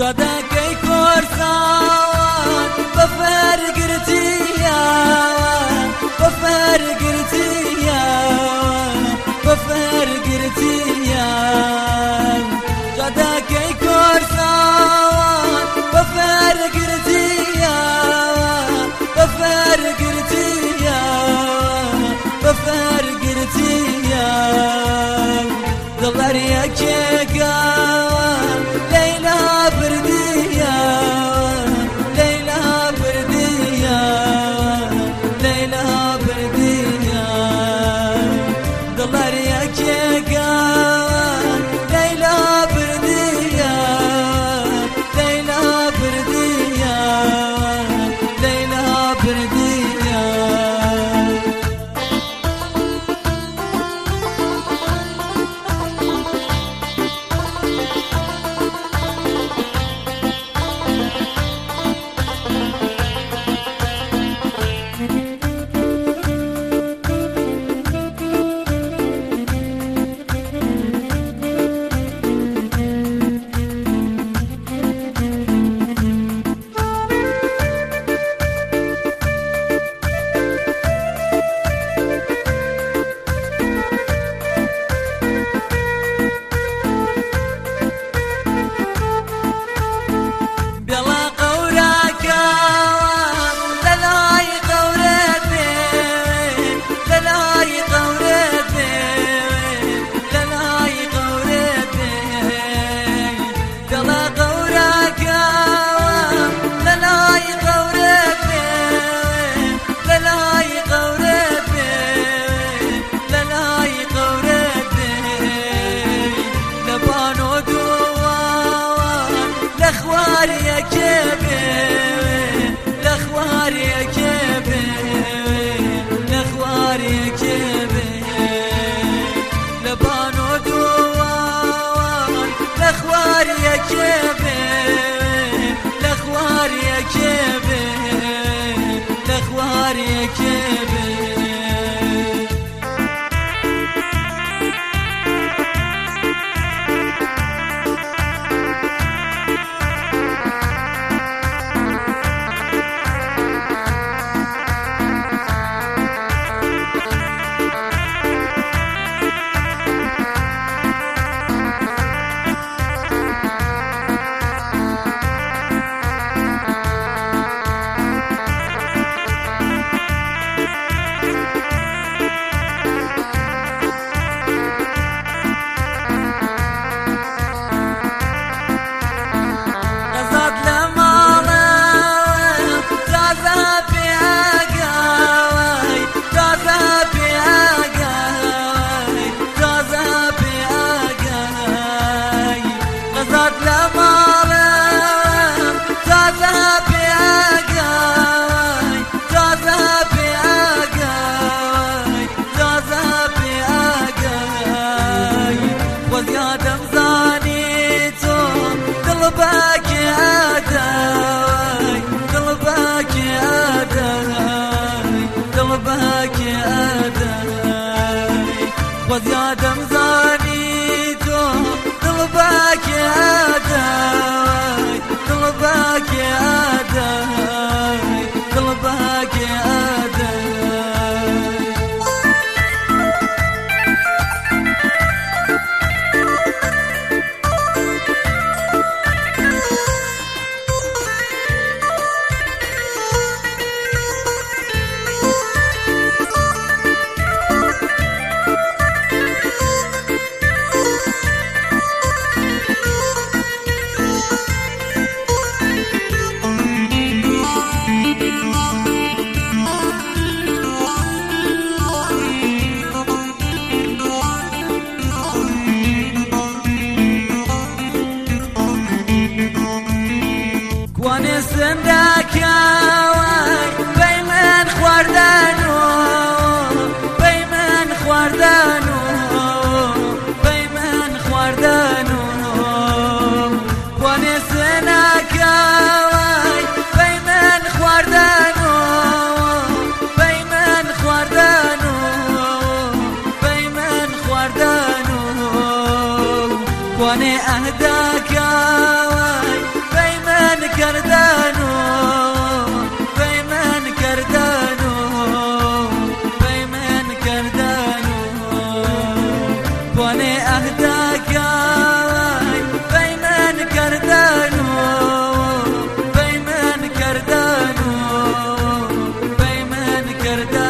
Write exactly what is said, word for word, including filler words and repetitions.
جادكي كورسان بفرق رتيا بفرق رتيا بفرق رتيا جادكي كورسان بفرق رتيا بفرق رتيا بفرق رتيا دلار يا كيكا ليلى بردية ليلى بردية ليلى بردية دلار يا كيكا ليلى بردية ليلى بردية ليلى بردية لخوار يا كبير لخوار يا كبير لخوار يا كبير لبانو دوان لخوار يا كبير لخوار يا كبير لخوار يا كبير قلبك يا داي قلبك يا داي قلبك يا داي خذ يا دم زانيتو قلبك يا داي قلبك يا داي قلبك يا داي سندك يا وي بيمن خواردانو بيمن خواردانو بيمن خواردانو واني سنك يا وي بيمن خواردانو بيمن خواردانو بيمن خواردانو واني اهداك يا وي گردان